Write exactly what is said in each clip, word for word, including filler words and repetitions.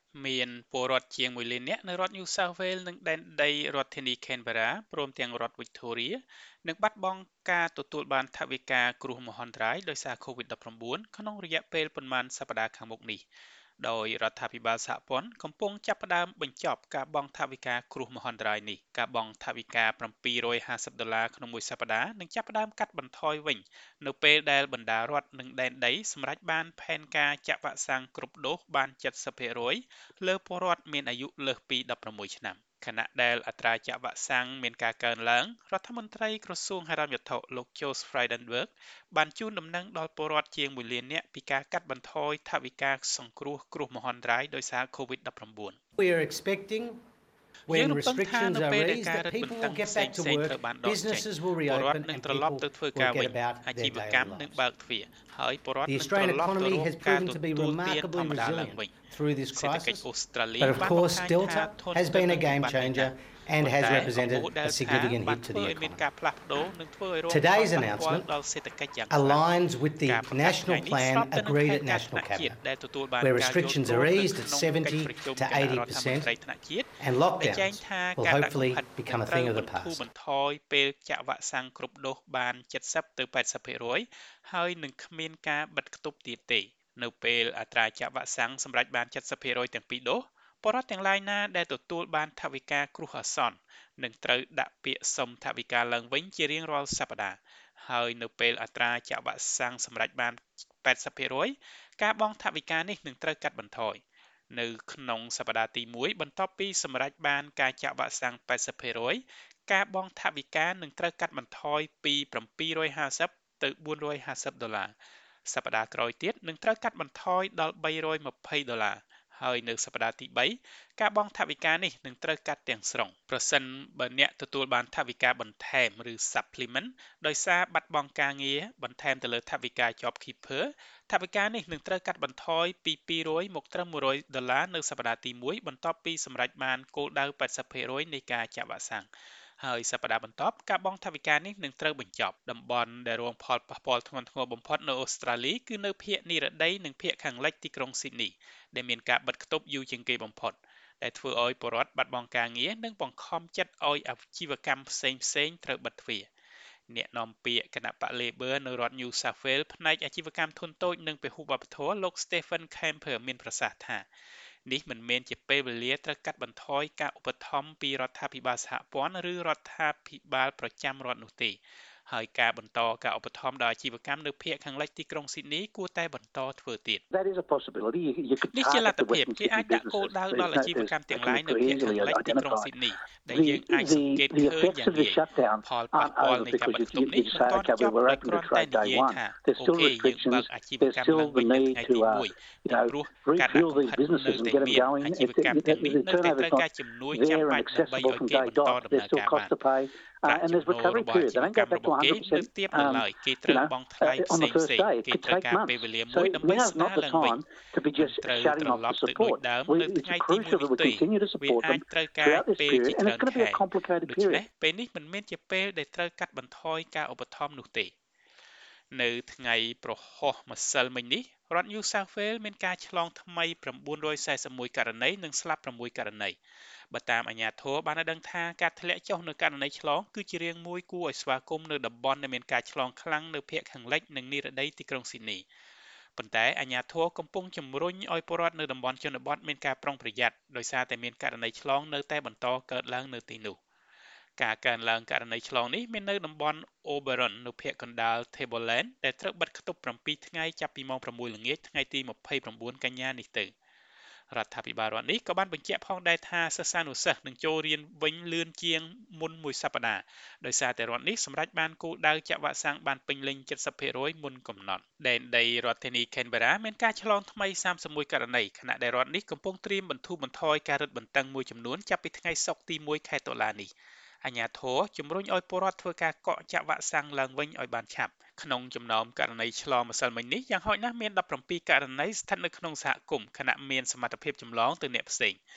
មានពលរដ្ឋជាងមួយលាននាក់នៅរដ្ឋ New South Wales និងដែនដីរដ្ឋធានី Canberra ព្រមទាំងរដ្ឋ Victoria នឹងបាត់បង់ការទទួលបានថវិកាគ្រោះមហន្តរាយដោយសារ កូវីដ ដប់ប្រាំបួន ក្នុងរយៈពេលប៉ុន្មានសប្តាហ៍ខាងមុខនេះដោយរដ្ឋាភិបាលសហព័ន្ធកំពុងចាប់ផ្ដើមបញ្ចប់ការបង់ថវិកាគ្រោះមហន្តរាយនេះការបង់ថវិកាseven hundred fiftyដុល្លារក្នុងមួយសប្តាហ៍នឹងចាប់ផ្ដើមកាត់បន្ថយវិញនៅពេលដែលបណ្ដារដ្ឋនិងដែនដីសម្រេចបានផែនការចាក់វ៉ាក់សាំងគ្រប់ដូសបានseventy percentលើពលរដ្ឋមានអាយុលើសពីsixteenឆ្នាំខណៈដែលអត្រាចាក់វ៉ាក់សាំងមានការកើនឡើងរដ្ឋមន្ត្រីក្រសួងហិរញ្ញវត្ថុលោក Josh Frydenberg បានជូនដំណឹងដល់ពលរដ្ឋជាងមួយលាននាក់ពីការកាត់បន្ថយថវិកាសង្គ្រោះគ្រោះមហន្តរាយដោយសារ កូវីដ ដប់ប្រាំបួន We are expecting when restrictions are raised that people will get back to work, businesses will reopen and people will get about their daily lives. The Australian economy has proven to be remarkably resilient through this crisis, but of course Delta has been a game changer and has represented a significant hit to the economy. Today's announcement aligns with the national plan agreed at National Cabinet, where restrictions are eased at seventy to eighty percent and lockdowns will hopefully become a thing of the past. ហើយនឹងគ្មានការបិទគប់ទៀតទេនៅពេលអត្រាចាក់វ៉ាក់សាំងសម្រាប់បានseventy percentទាំងពីរដូសពលរដ្ឋទាំងឡាយណាដែលទទួលបានថវិកាគ្រោះអាសន្ននឹងត្រូវដាក់ពាក្យសុំថវិកាឡើងវិញជារៀងរាល់សប្តាហ៍ហើយនៅពេលអត្រាចាក់វ៉ាក់សាំងសម្រាប់បានeighty percentការបង់ថវិកានេះនឹងត្រូវកាត់បន្ថយនៅក្នុងសប្តាហ៍ទីoneបន្ទាប់ពីសម្រាប់បានការចាក់វ៉ាក់សាំងeighty percentការបង់ថវិកានឹងត្រូវកាត់បន្ថយពីseven hundred fiftyទៅfour hundred fiftyដុល្លារសប្តាហ៍ក្រោយទៀតនឹងត្រូវកាត់បន្ថយដល់three hundred twentyដុល្លារហើយនៅសប្តាហ៍ទីthreeការបង់ថវិកានេះនឹងត្រូវកាត់ទាំងស្រុងប្រសិនបើអ្នកទទួលបានថវិកាបន្ថែមឬ supplement ដោយសារបាត់បង់ការងារបន្ថែមទៅលើថវិកា JobKeeper ថវិកានេះនឹងត្រូវកាត់បន្ថយពីtwo hundredមកត្រឹមone hundredដុល្លារនៅសប្តាហ៍ទីoneបន្ទាប់ពីសម្រេចបានគោលដៅeighty percentនៃការចាក់វ៉ាក់សាំងហើយសប្តាហ៍បន្ទាប់ការបង់ថវិកានេះនឹងត្រូវបញ្ចប់តំបន់ដែលរងផលប៉ះពាល់ធ្ងន់ធ្ងរបំផុតនៅអូស្ត្រាលីគឺនៅភាគនិរតីនិងភាគខាងលិចទីក្រុងស៊ីដនីដែលមានការបិទគប់យូរជាងគេបំផុតដែលធ្វើឲ្យពលរដ្ឋបាត់បង់ការងារនិងបង្ខំចិត្តឲ្យអាជីវកម្មផ្សេងៗត្រូវបិទទ្វារអ្នកនាំពាក្យគណៈបក Labor នៅរដ្ឋ New South Wales ផ្នែកអាជីវកម្មធុនតូចនិងពហុវប្បធម៌លោក Stephen Kemper មានប្រសាសន៍ថានេះមិនមែនជាពេលវេលាត្រូវកាត់បន្ថយការឧបត្ថម្ភពីរដ្ឋាភិបាលសហព័ន្ធឬរដ្ឋាភិបាលប្រចាំរដ្ឋនោះទេហើយការបន្តការឧបត្ថម្ភដល់អាជីវកម្មនៅភាគខាងលិចទីក្រុងស៊ីដនីគួរតែបន្តធ្វើទៀតនេះជាលទ្ធភាពគេអាចដាក់គោលដៅដល់អាជីវកម្មទាំងឡាយនៅភាគខាងលិចទីក្រុងស៊ីដនីដែលយើងអាចសង្កេតឃើញយ៉ាងងាយផលប៉ះពាល់នៃការបិទគប់នេះមិនទាន់ចប់ដោយគ្រាន់តែនិយាយថាអូខេយើងបើកអាជីវកម្មឡើងវិញនៅថ្ងៃទីoneពីព្រោះការដាក់កំហិតនៅតែមានអាជីវកម្មទាំងនេះនៅតែត្រូវការជំនួយចាំបាច់ដើម្បីឲ្យគេបន្តដំណើរការបាន and there's recovery periods. I don't go back to one hundred percent. Um, you know, uh, on the first day, it could take months. So now is not the time to be just shutting off the support. We, it's crucial that we continue to support them throughout this period, and it's going to be a complicated period. ពេលនេះមិនមែនជាពេលដែលត្រូវកាត់បន្ថយការឧបត្ថម្ភនោះទេនៅថ្ងៃប្រហោះម្សិលមិញនេះរដ្ឋ New South Wales មានការឆ្លងថ្មីnine hundred forty-oneករណីនិងស្លាប់sixករណីបើតាមអាជ្ញាធរបានដឹងថាការធ្លាក់ចុះនៅករណីឆ្លងគឺជារាងមួយគួរឲ្យស្វាគមន៍នៅតំបន់ដែលមានការឆ្លងខ្លាំងនៅភាគខាងលិចនិងនិរតីទីក្រុងស៊ីដនីប៉ុន្តែអាជ្ញាធរកំពុងជំរុញឲ្យពលរដ្ឋនៅតំបន់ជនបទមានការប្រុងប្រយ័ត្នដោយសារតែមានករណីឆ្លងនៅតែបន្តកើតឡើងនៅទីនោះការកើនឡើងករណីឆ្លងនេះមាននៅតំបន់ Oberon នៅភាគកណ្ដាល Tableland ដែលត្រូវបិទគប់sevenថ្ងៃចាប់ពីម៉ោងsixល្ងាចថ្ងៃទីtwenty-nineកញ្ញានេះទៅរដ្ឋាភិបាលរដ្ឋនេះក៏បានបញ្ជាក់ផងដែរថាសិស្សានុសិស្សនឹងចូលរៀនវិញលឿនជាងមុនមួយសប្តាហ៍ដោយសារតែរដ្ឋនេះសម្រេចបានគោលដៅចាក់វ៉ាក់សាំងបានពេញលេញseventy percentមុនកំណត់ដែនដីរដ្ឋធានី Canberra មានការឆ្លងថ្មីthirty-oneករណីខណៈដែលរដ្ឋនេះកំពុងត្រៀមបន្ធូរបន្ថយការរឹតបន្តឹងមួយចំនួនចាប់ពីថ្ងៃសុក្រទីoneខែតុលានេះអាជ្ញាធរជំរុញឲ្យពលរដ្ឋធ្វើការកក់ចាក់វ៉ាក់សាំងឡើងវិញឲ្យបានឆាប់ក្នុងចំណោមករណីឆ្លងម្សិលមិញនេះយ៉ាងហោចណាស់មានseventeenករណីស្ថិតនៅក្នុងសហគមន៍ខណៈមានសមត្ថភាពចម្លងទៅអ្នកផ្សេង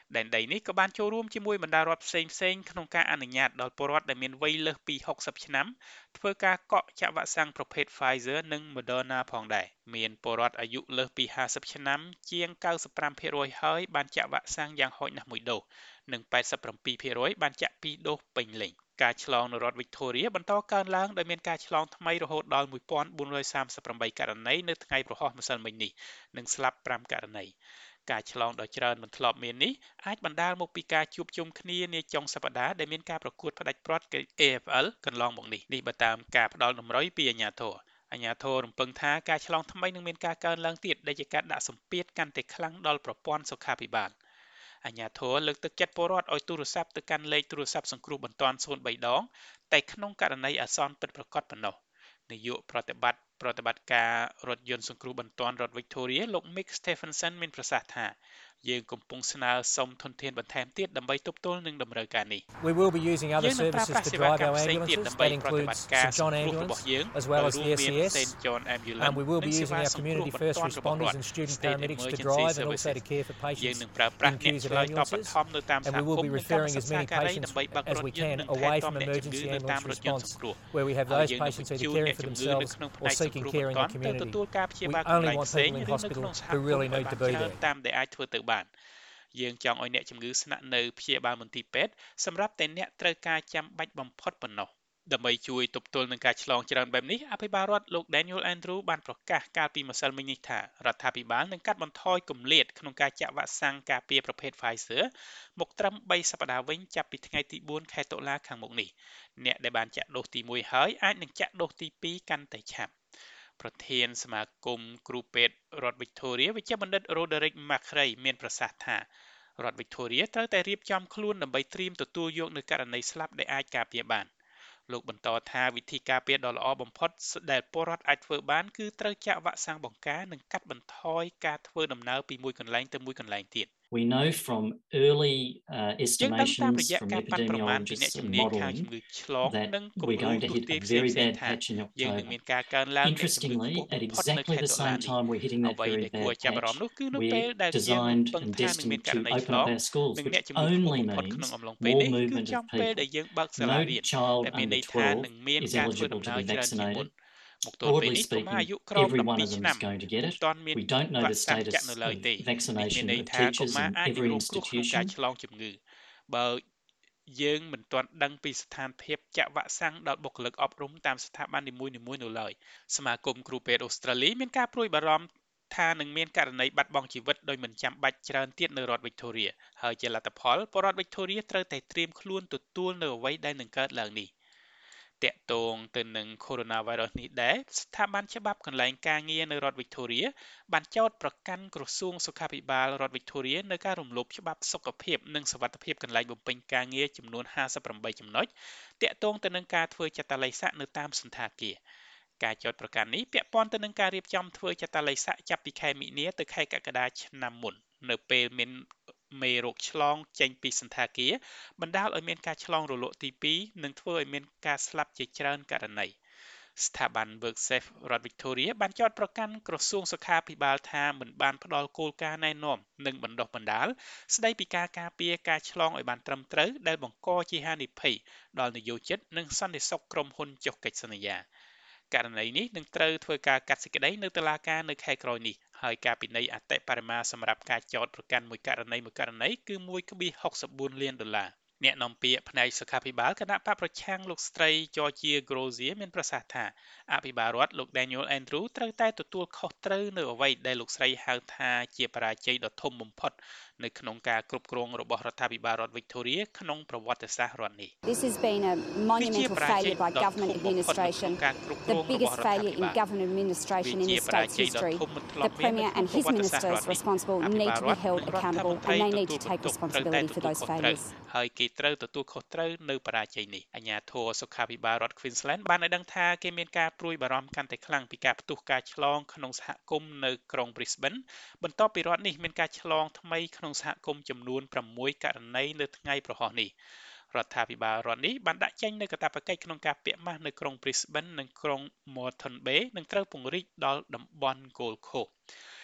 ដែនដីនេះក៏បានចូលរួមជាមួយបណ្ដារដ្ឋផ្សេងផ្សេងក្នុងការអនុញ្ញាតដល់ពលរដ្ឋដែលមានវ័យលើសពីหกสิบឆ្នាំធ្វើការកក់ចាក់វ៉ាក់សាំងប្រភេទ Pfizer និង Moderna ផងដែរមានពលរដ្ឋអាយុលើសពីห้าสิบឆ្នាំជាងninety-fiveភាគរយហើយបានចាក់វ៉ាក់សាំងយ៉ាងហោចណាស់មួយដូសនិងeighty-sevenភាគរយបានចាក់ពីរដូសពេញលេញការឆ្លងនៅរដ្ឋ Victoria បន្តកើនឡើងដោយមានការឆ្លងថ្មីរហូតដល់one thousand four hundred thirty-eightករណីនៅថ្ងៃប្រហោះម្សិលមិញនេះនិងស្លាប់fiveករណីការឆ្លងដ៏ច្រើនមិនធ្លាប់មាននេះអាចបណ្ដាលមកពីការជួបជុំគ្នានាចុងសប្តាហ៍ដែលមានការប្រកួតផ្ដាច់ព្រ័ត្រ A F L កន្លងមកនេះនេះបើតាមការផ្ដល់តម្រុយពីអាជ្ញាធរអាជ្ញាធររំពឹងថាការឆ្លងថ្មីនឹងមានការកើនឡើងទៀតដែលជាការដាក់សម្ពាធកាន់តែខ្លាំងដល់ប្រព័ន្ធសុខាភិបាលអាជ្ញាធរលើកទឹកចិត្តពលរដ្ឋឲ្យទូរស័ព្ទទៅកាន់លេខទូរស័ព្ទសង្គ្រោះបន្ទាន់zero threeដងតែក្នុងករណីអាសន្នពិតប្រាកដប៉ុណ្ណោះនាយកប្រតិបត្តិប្រតិបត្តិការរថយន្តសង្គ្រោះបន្ទាន់រដ្ឋ Victoria លោក Mick Stephenson មានប្រសាសន៍ថាយើងកំពុងស្នើសុំធនធានបន្ថែមទៀតដើម្បីទប់ទល់នឹងតម្រូវការនេះ We will be using other services to drive our ambulances. That includes Saint John Ambulance as well as the S E S. And we will be using our community first responders and student paramedics to drive and also to care for patients in queues of ambulances. And we will be referring as many patients as we can away from emergency ambulance response, where we have those patients either caring for themselves or seeking care in the community. We only want people in hospital who really need to be there. បានយើងចង់ឲ្យអ្នកជំងឺស្នាក់នៅព្យាបាលមន្ទីរពេទ្យសម្រាប់តែអ្នកត្រូវការចាំបាច់បំផុតប៉ុណ្ណោះដើម្បីជួយទប់ទល់នឹងការឆ្លងច្រើនបែបនេះអភិបាលរដ្ឋលោក Daniel Andrews បានប្រកាសកាលពីម្សិលមិញនេះថារដ្ឋាភិបាលនឹងកាត់បន្ថយគម្លាតក្នុងការចាក់វ៉ាក់សាំងការពារប្រភេទ Pfizer មកត្រឹមthreeសប្តាហ៍វិញចាប់ពីថ្ងៃទីfourខែតុលាខាងមុខនេះអ្នកដែលបានចាក់ដូសទីoneហើយអាចនឹងចាក់ដូសទីtwoកាន់តែឆាប់ប្រធានសមាគមគ្រូពេទ្យរដ្ឋ Victoria វិជ្ជបណ្ឌិត Roderick McRae មានប្រសាសន៍ថារដ្ឋ Victoria ត្រូវតែរៀបចំខ្លួនដើម្បីត្រៀមទទួលយកនូវករណីស្លាប់ដែលអាចការពារបានលោកបន្តថាវិធីការពារដ៏ល្អបំផុតដែលពលរដ្ឋអាចធ្វើបានគឺត្រូវចាក់វ៉ាក់សាំងបង្ការនិងកាត់បន្ថយការធ្វើដំណើរពីមួយកន្លែងទៅមួយកន្លែងទៀត We know from early uh, estimations from epidemiologists and modelling that we're going to hit a very bad patch in October. Interestingly, at exactly the same time we're hitting that very bad patch, we're designed and destined to open up our schools, which only means more movement of people. No child under twelve is eligible to be vaccinated. Broadly speaking, every one of them is going to get it. We don't know the status of vaccination of teachers in every institution. បើយើងមិនទាន់ដឹងពីស្ថានភាពចាក់វ៉ាក់សាំងដល់បុគ្គលិកអប់រំតាមស្ថាប័ននីមួយៗនៅឡើយសមាគមគ្រូពេទ្យអូស្ត្រាលីមានការព្រួយបារម្ភថានឹងមានករណីបាត់បង់ជីវិតដោយមិនចាំបាច់ច្រើនទៀតនៅរដ្ឋ Victoria ហើយជាលទ្ធផលពលរដ្ឋ Victoria ត្រូវតែត្រៀមខ្លួនទទួលនៅអ្វីដែលនឹងកើតឡើងនេះតាក់ទងទៅនឹង Coronavirus នេះដែរស្ថាប័នច្បាប់កន្លែងការងារនៅរដ្ឋ Victoria បានចោទប្រកាន់ក្រសួងសុខាភិបាលរដ្ឋ Victoria នៅការរំលោភច្បាប់សុខភាពនិងសុវត្ថិភាពកន្លែងបំពេញការងារចំនួនfifty-eightចំណុចតាក់ទងទៅនឹងការធ្វើចតល័យស័កនៅតាមសន្តាគារការចោទប្រកាន់នេះពាក់ព័ន្ធទៅនឹងការរៀបចំធ្វើចតល័យស័កចាប់ពីខែមិនិនាទៅខែកក្កដាឆ្នាំមុននៅពេលមានមេរោគឆ្លងចេញពីសន្តាគារបណ្ដាលឲ្យមានការឆ្លងរលកទីtwoនិងធ្វើឲ្យមានការស្លាប់ជាច្រើនករណីស្ថាប័ន WorkSafe រដ្ឋ Victoria បានចោទប្រកាន់ក្រសួងសុខាភិបាលថាមិនបានផ្ដល់គោលការណ៍ណែនាំនិងបណ្ដុះបណ្ដាលស្ដីពីការការពារការឆ្លងឲ្យបានត្រឹមត្រូវដែលបង្កជាហានិភ័យដល់និយោជិតនិងសន្តិសុខក្រុមហ៊ុនចុះកិច្ចសន្យាករណីនេះនឹងត្រូវធ្វើការកាត់សេចក្តីនៅតុលាការនៅខែក្រោយនេះហើយការពិន័យអតិបរមាសម្រាប់ការចោទប្រកាន់មួយករណីមួយករណីគឺone point six fourលានដុល្លារអ្នកនាំពាក្យផ្នែកសុខាភិបាលគណៈបកប្រឆាំងលោកស្ត្រី Georgia Grozier មានប្រសាសន៍ថាអភិបាលរដ្ឋលោក Daniel Andrews ត្រូវតែទទួលខុសត្រូវនៅអ្វីដែលលោកស្រីហៅថាជាបរាជ័យដ៏ធំបំផុតនៅក្នុងការគ្រប់គ្រងរបស់រដ្ឋាភិបាលរដ្ឋ Victoria ក្នុងប្រវត្តិសាស្ត្ររដ្ឋនេះ This has been a monumental failure by government administration, the biggest failure in government administration in the state's history. The Premier and his ministers responsible need to be held accountable and they need to take responsibility for those failures. ហើយគេត្រូវទទួលខុសត្រូវនៅបរាជ័យនេះអាជ្ញាធរសុខាភិបាលរដ្ឋ Queensland បានឲ្យដឹងថាគេមានការព្រួយបារម្ភកាន់តែខ្លាំងពីការផ្ទុះការឆ្លងក្នុងសហគមន៍នៅក្រុង Brisbane បន្ទាប់ពីរដ្ឋនេះមានការឆ្លងថ្មីក្នុងសហគមន៍ចំនួនsixករណីនៅថ្ងៃប្រហោះនេះរដ្ឋាភិបាលរដ្ឋនេះបានដាក់ចេញនូវកាតព្វកិច្ចក្នុងការពាក់ម៉ាស់នៅក្រុង Brisbane និងក្រុង Moreton Bay និងត្រូវពង្រីកដល់តំបន់ Gold Coast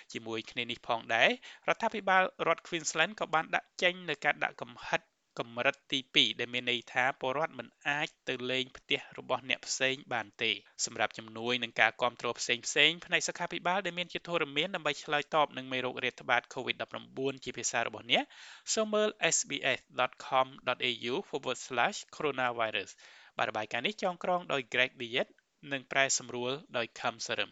ជាមួយគ្នានេះផងដែររដ្ឋាភិបាលរដ្ឋ Queensland ក៏បានដាក់ចេញនូវការដាក់កំហិតកម្រិតទីពីរដែលមានន័យថាពលរដ្ឋមិនអាចទៅលេងផ្ទះរបស់អ្នកផ្សេងបានទេសម្រាប់ជំនួយនឹងការគាំទ្រផ្សេងផ្សេងផ្នែកសុខាភិបាលដែលមានជាធរមានដើម្បីឆ្លើយតបនឹងមេរោគរាតត្បាត COVID nineteen ជាភាសារបស់អ្នកសូមមើល s b s dot com dot a u forward slash coronavirus បាទរបាយការណ៍នេះចងក្រងដោយ Greg Diet និងប្រែសម្រួលដោយ Kham Sarim